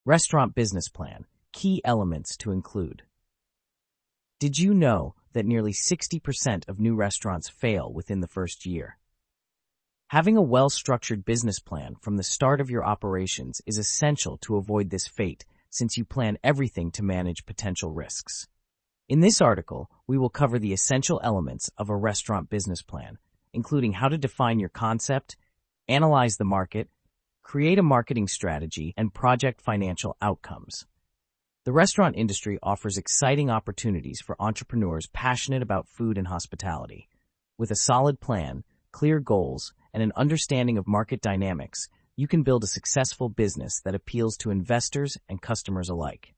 Restaurant business plan. Key elements to include. Did you know that nearly 60% of new restaurants fail within the first year? Having a well-structured business plan from the start of your operations is essential to avoid this fate, since you plan everything to manage potential risks. In this article, we will cover the essential elements of a restaurant business plan, including how to define your concept, analyze the market, create a marketing strategy, and project financial outcomes. The restaurant industry offers exciting opportunities for entrepreneurs passionate about food and hospitality. With a solid plan, clear goals, and an understanding of market dynamics, you can build a successful business that appeals to investors and customers alike.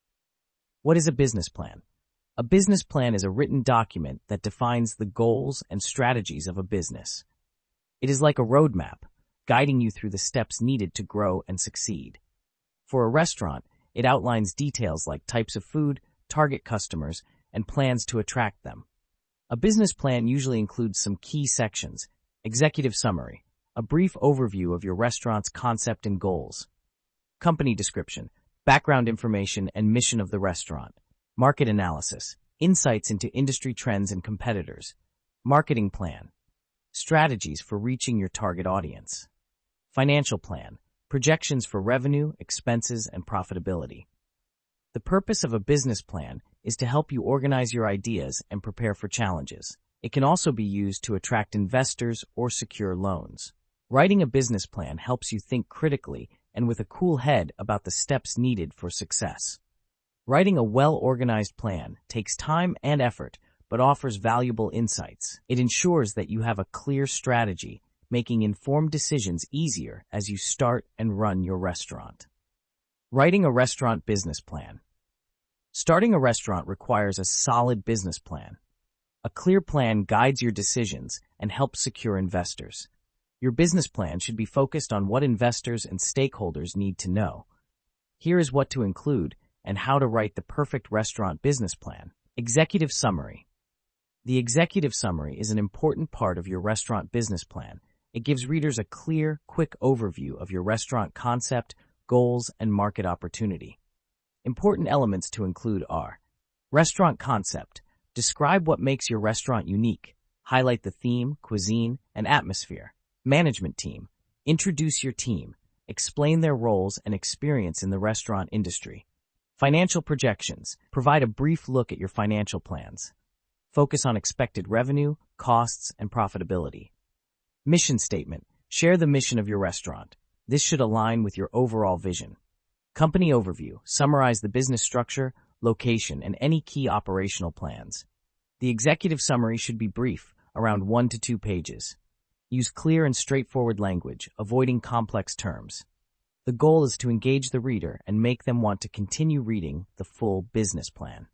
What is a business plan? A business plan is a written document that defines the goals and strategies of a business. It is like a roadmap, guiding you through the steps needed to grow and succeed. For a restaurant, it outlines details like types of food, target customers, and plans to attract them. A business plan usually includes some key sections: executive summary, a brief overview of your restaurant's concept and goals; company description, background information and mission of the restaurant; market analysis, insights into industry trends and competitors; marketing plan, strategies for reaching your target audience; financial plan, projections for revenue, expenses, and profitability. The purpose of a business plan is to help you organize your ideas and prepare for challenges. It can also be used to attract investors or secure loans. Writing a business plan helps you think critically and with a cool head about the steps needed for success. Writing a well-organized plan takes time and effort, but offers valuable insights. It ensures that you have a clear strategy, making informed decisions easier as you start and run your restaurant. Writing a restaurant business plan. Starting a restaurant requires a solid business plan. A clear plan guides your decisions and helps secure investors. Your business plan should be focused on what investors and stakeholders need to know. Here is what to include and how to write the perfect restaurant business plan. Executive summary. The executive summary is an important part of your restaurant business plan. It gives readers a clear, quick overview of your restaurant concept, goals, and market opportunity. Important elements to include are: restaurant concept. Describe what makes your restaurant unique. Highlight the theme, cuisine, and atmosphere. Management team. Introduce your team. Explain their roles and experience in the restaurant industry. Financial projections. Provide a brief look at your financial plans. Focus on expected revenue, costs, and profitability. Mission statement. Share the mission of your restaurant. This should align with your overall vision. Company overview. Summarize the business structure, location, and any key operational plans. The executive summary should be brief, around 1 to 2 pages. Use clear and straightforward language, avoiding complex terms. The goal is to engage the reader and make them want to continue reading the full business plan.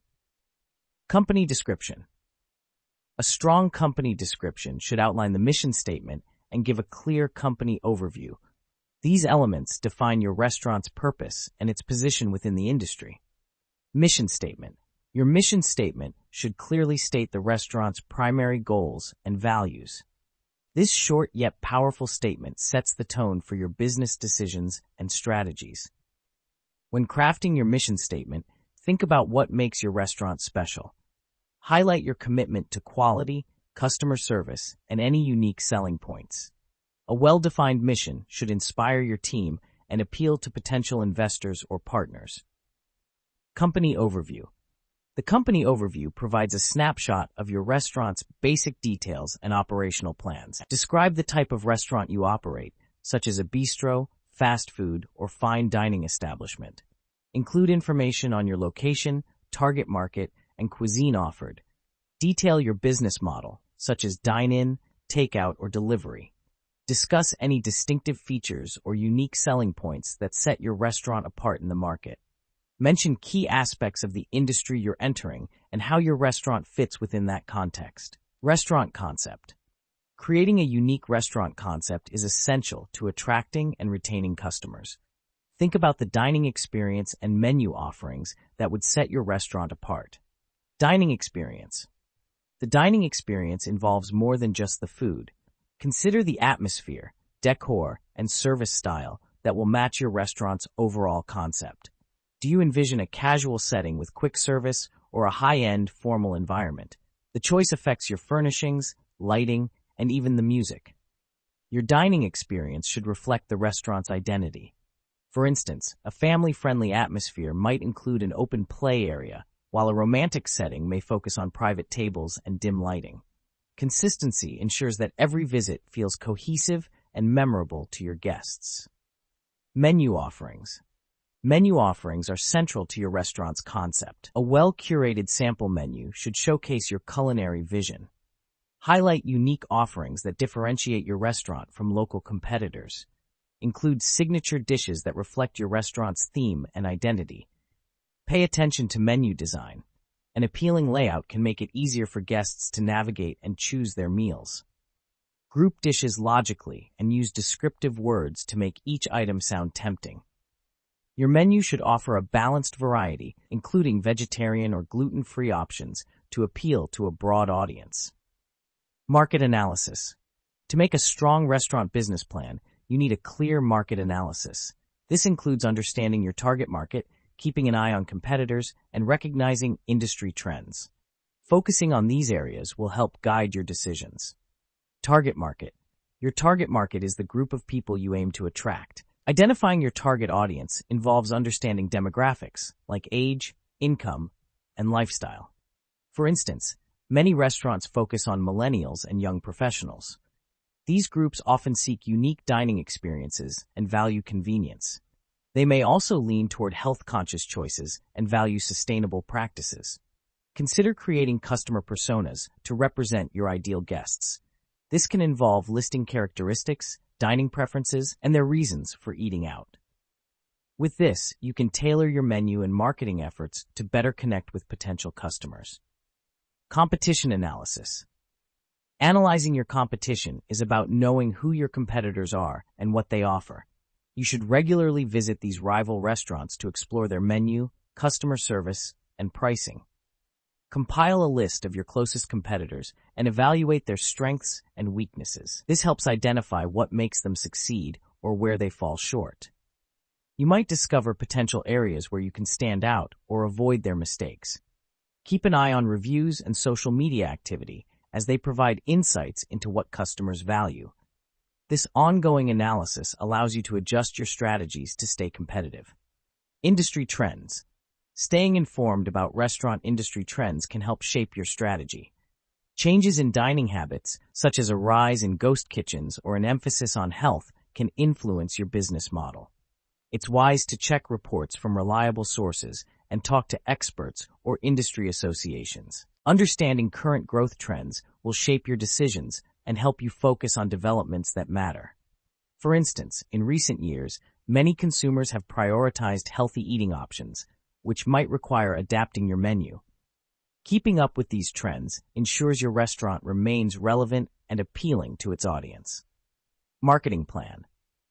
Company description. A strong company description should outline the mission statement and give a clear company overview. These elements define your restaurant's purpose and its position within the industry. Mission statement. Your mission statement should clearly state the restaurant's primary goals and values. This short yet powerful statement sets the tone for your business decisions and strategies. When crafting your mission statement, think about what makes your restaurant special. Highlight your commitment to quality, customer service, and any unique selling points. A well-defined mission should inspire your team and appeal to potential investors or partners. Company overview. The company overview provides a snapshot of your restaurant's basic details and operational plans. Describe the type of restaurant you operate, such as a bistro, fast food, or fine dining establishment. Include information on your location, target market, and cuisine offered. Detail your business model, such as dine-in, takeout, or delivery. Discuss any distinctive features or unique selling points that set your restaurant apart in the market. Mention key aspects of the industry you're entering and how your restaurant fits within that context. Restaurant concept. Creating a unique restaurant concept is essential to attracting and retaining customers. Think about the dining experience and menu offerings that would set your restaurant apart. Dining experience. The dining experience involves more than just the food. Consider the atmosphere, decor, and service style that will match your restaurant's overall concept. Do you envision a casual setting with quick service or a high-end, formal environment? The choice affects your furnishings, lighting, and even the music. Your dining experience should reflect the restaurant's identity. For instance, a family-friendly atmosphere might include an open play area, while a romantic setting may focus on private tables and dim lighting. Consistency ensures that every visit feels cohesive and memorable to your guests. Menu offerings. Menu offerings are central to your restaurant's concept. A well-curated sample menu should showcase your culinary vision. Highlight unique offerings that differentiate your restaurant from local competitors. Include signature dishes that reflect your restaurant's theme and identity. Pay attention to menu design. An appealing layout can make it easier for guests to navigate and choose their meals. Group dishes logically and use descriptive words to make each item sound tempting. Your menu should offer a balanced variety, including vegetarian or gluten-free options, to appeal to a broad audience. Market analysis. To make a strong restaurant business plan, you need a clear market analysis. This includes understanding your target market, keeping an eye on competitors, and recognizing industry trends. Focusing on these areas will help guide your decisions. Target market. Your target market is the group of people you aim to attract. Identifying your target audience involves understanding demographics like age, income, and lifestyle. For instance, many restaurants focus on millennials and young professionals. These groups often seek unique dining experiences and value convenience. They may also lean toward health-conscious choices and value sustainable practices. Consider creating customer personas to represent your ideal guests. This can involve listing characteristics, dining preferences, and their reasons for eating out. With this, you can tailor your menu and marketing efforts to better connect with potential customers. Competition analysis. Analyzing your competition is about knowing who your competitors are and what they offer. You should regularly visit these rival restaurants to explore their menu, customer service, and pricing. Compile a list of your closest competitors and evaluate their strengths and weaknesses. This helps identify what makes them succeed or where they fall short. You might discover potential areas where you can stand out or avoid their mistakes. Keep an eye on reviews and social media activity as they provide insights into what customers value. This ongoing analysis allows you to adjust your strategies to stay competitive. Industry trends. Staying informed about restaurant industry trends can help shape your strategy. Changes in dining habits, such as a rise in ghost kitchens or an emphasis on health, can influence your business model. It's wise to check reports from reliable sources and talk to experts or industry associations. Understanding current growth trends will shape your decisions and help you focus on developments that matter. For instance, in recent years, many consumers have prioritized healthy eating options, which might require adapting your menu. Keeping up with these trends ensures your restaurant remains relevant and appealing to its audience. Marketing plan.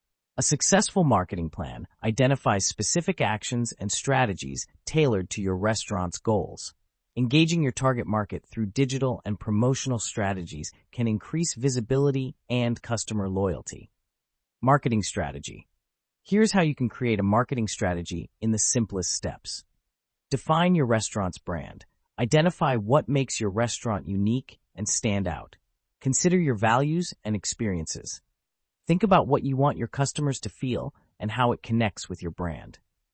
A successful marketing plan identifies specific actions and strategies tailored to your restaurant's goals. Engaging your target market through digital and promotional strategies can increase visibility and customer loyalty. Marketing strategy. Here's how you can create a marketing strategy in the simplest steps. Define your restaurant's brand. Identify what makes your restaurant unique and stand out. Consider your values and experiences. Think about what you want your customers to feel and how it connects with your brand.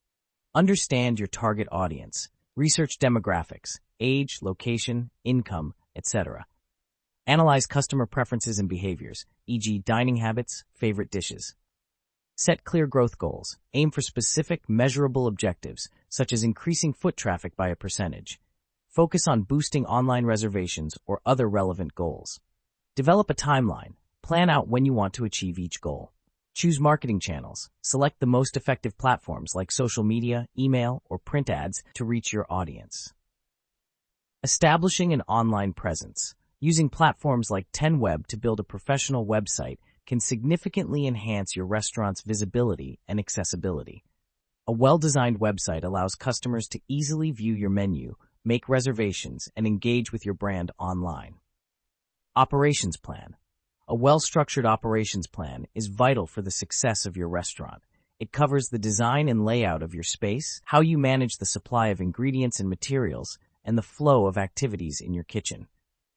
Understand your target audience. Research demographics, age, location, income, etc. Analyze customer preferences and behaviors, e.g. dining habits, favorite dishes. Set clear growth goals. Aim for specific, measurable objectives, such as increasing foot traffic by a percentage. Focus on boosting online reservations or other relevant goals. Develop a timeline. Plan out when you want to achieve each goal. Choose marketing channels. Select the most effective platforms like social media, email, or print ads to reach your audience. Establishing an online presence. Using platforms like 10Web to build a professional website can significantly enhance your restaurant's visibility and accessibility. A well-designed website allows customers to easily view your menu, make reservations, and engage with your brand online. Operations plan. A well-structured operations plan is vital for the success of your restaurant. It covers the design and layout of your space, how you manage the supply of ingredients and materials, and the flow of activities in your kitchen.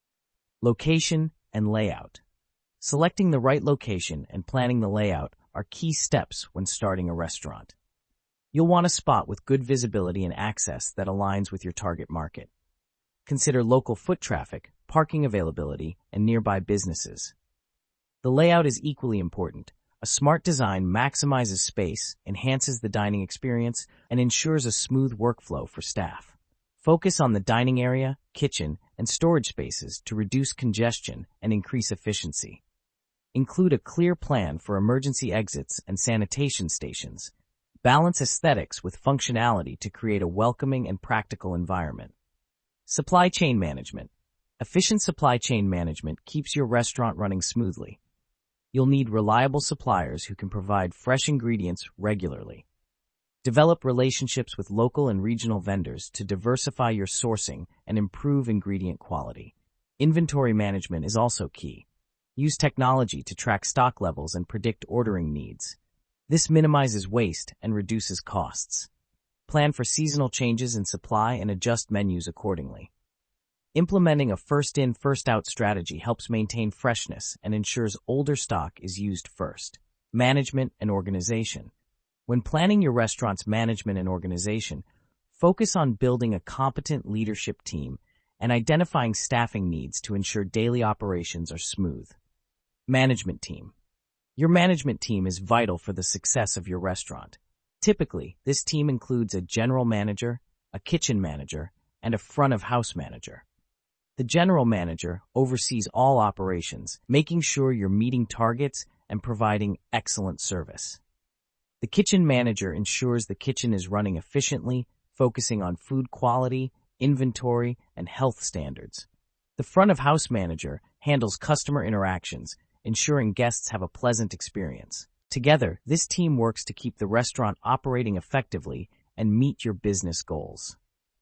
Location and layout. Selecting the right location and planning the layout are key steps when starting a restaurant. You'll want a spot with good visibility and access that aligns with your target market. Consider local foot traffic, parking availability, and nearby businesses. The layout is equally important. A smart design maximizes space, enhances the dining experience, and ensures a smooth workflow for staff. Focus on the dining area, kitchen, and storage spaces to reduce congestion and increase efficiency. Include a clear plan for emergency exits and sanitation stations. Balance aesthetics with functionality to create a welcoming and practical environment. Supply chain management. Efficient supply chain management keeps your restaurant running smoothly. You'll need reliable suppliers who can provide fresh ingredients regularly. Develop relationships with local and regional vendors to diversify your sourcing and improve ingredient quality. Inventory management is also key. Use technology to track stock levels and predict ordering needs. This minimizes waste and reduces costs. Plan for seasonal changes in supply and adjust menus accordingly. Implementing a first-in, first-out strategy helps maintain freshness and ensures older stock is used first. Management and organization. When planning your restaurant's management and organization, focus on building a competent leadership team and identifying staffing needs to ensure daily operations are smooth. Management team. Your management team is vital for the success of your restaurant. Typically, this team includes a general manager, a kitchen manager, and a front-of-house manager. The general manager oversees all operations, making sure you're meeting targets and providing excellent service. The kitchen manager ensures the kitchen is running efficiently, focusing on food quality, inventory, and health standards. The front-of-house manager handles customer interactions, ensuring guests have a pleasant experience. Together, this team works to keep the restaurant operating effectively and meet your business goals.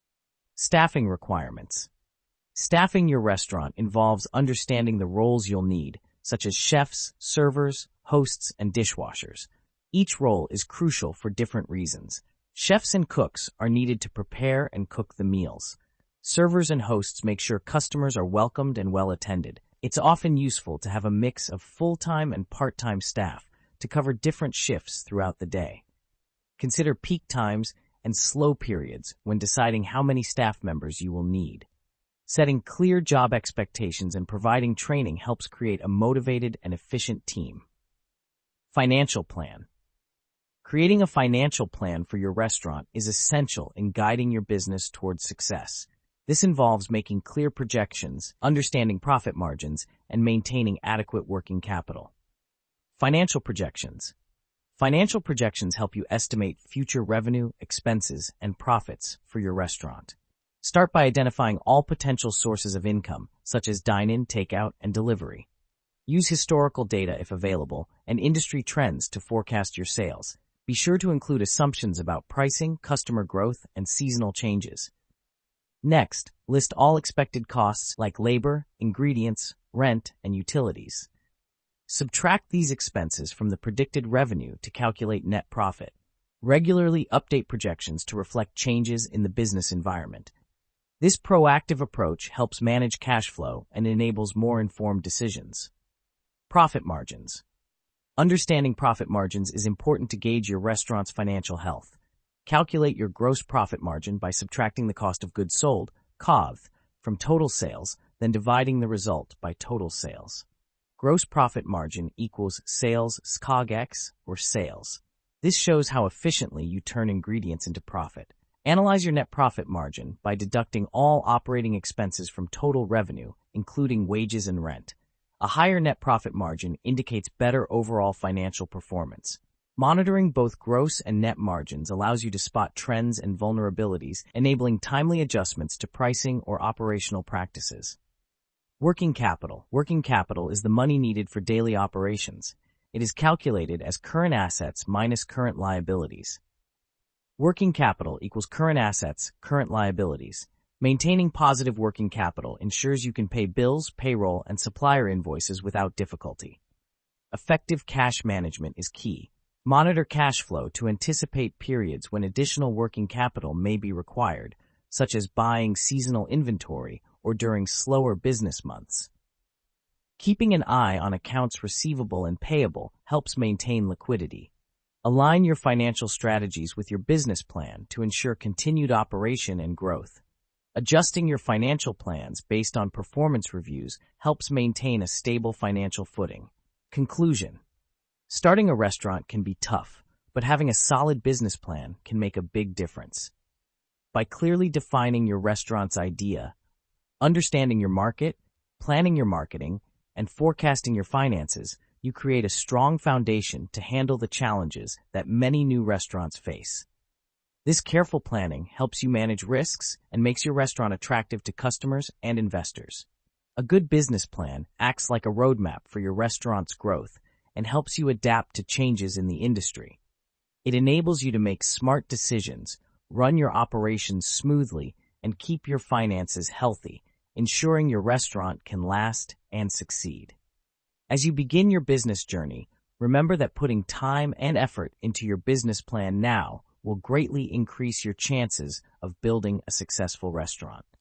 Staffing requirements. Staffing your restaurant involves understanding the roles you'll need, such as chefs, servers, hosts, and dishwashers. Each role is crucial for different reasons. Chefs and cooks are needed to prepare and cook the meals. Servers and hosts make sure customers are welcomed and well attended. It's often useful to have a mix of full-time and part-time staff to cover different shifts throughout the day. Consider peak times and slow periods when deciding how many staff members you will need. Setting clear job expectations and providing training helps create a motivated and efficient team. Financial plan. Creating a financial plan for your restaurant is essential in guiding your business towards success. This involves making clear projections, understanding profit margins, and maintaining adequate working capital. Financial projections. Financial projections help you estimate future revenue, expenses, and profits for your restaurant. Start by identifying all potential sources of income, such as dine-in, takeout, and delivery. Use historical data if available and industry trends to forecast your sales. Be sure to include assumptions about pricing, customer growth, and seasonal changes. Next, list all expected costs like labor, ingredients, rent, and utilities. Subtract these expenses from the predicted revenue to calculate net profit. Regularly update projections to reflect changes in the business environment. This proactive approach helps manage cash flow and enables more informed decisions. Profit margins. Understanding profit margins is important to gauge your restaurant's financial health. Calculate your gross profit margin by subtracting the cost of goods sold, COGS, from total sales, then dividing the result by total sales. Gross profit margin equals sales COGS or sales. This shows how efficiently you turn ingredients into profit. Analyze your net profit margin by deducting all operating expenses from total revenue, including wages and rent. A higher net profit margin indicates better overall financial performance. Monitoring both gross and net margins allows you to spot trends and vulnerabilities, enabling timely adjustments to pricing or operational practices. Working capital. Working capital is the money needed for daily operations. It is calculated as current assets minus current liabilities. Working capital equals current assets, current liabilities. Maintaining positive working capital ensures you can pay bills, payroll, and supplier invoices without difficulty. Effective cash management is key. Monitor cash flow to anticipate periods when additional working capital may be required, such as buying seasonal inventory or during slower business months. Keeping an eye on accounts receivable and payable helps maintain liquidity. Align your financial strategies with your business plan to ensure continued operation and growth. Adjusting your financial plans based on performance reviews helps maintain a stable financial footing. Conclusion: starting a restaurant can be tough, but having a solid business plan can make a big difference. By clearly defining your restaurant's idea, understanding your market, planning your marketing, and forecasting your finances, you create a strong foundation to handle the challenges that many new restaurants face. This careful planning helps you manage risks and makes your restaurant attractive to customers and investors. A good business plan acts like a roadmap for your restaurant's growth and helps you adapt to changes in the industry. It enables you to make smart decisions, run your operations smoothly, and keep your finances healthy, ensuring your restaurant can last and succeed. As you begin your business journey, remember that putting time and effort into your business plan now will greatly increase your chances of building a successful restaurant.